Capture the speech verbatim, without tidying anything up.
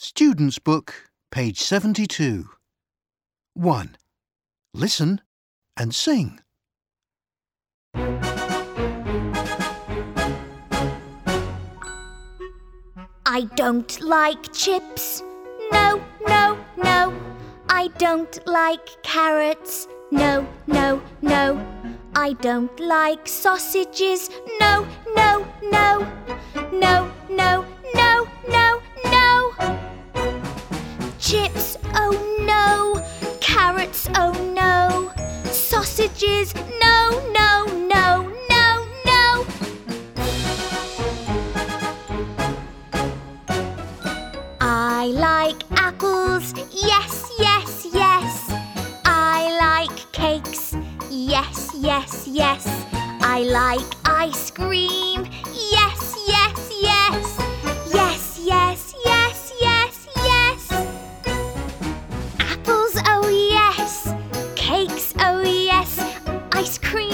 Student's Book, page seventy-two. one. Listen and sing. I don't like chips. No, no, no. I don't like carrots. No, no, no. I don't like sausages. No, no, no. No, no, no, no, no. Chips, oh no. Carrots, oh no. Sausages, no, no, no, no, no. I like apples, yes, yes, yes. I like cakes, yes, yes, yes. I like ice cream, yes, yes, yes. Yes, yes, yes, yes, yes. Apples, oh yes. Cakes, oh yes. Ice cream,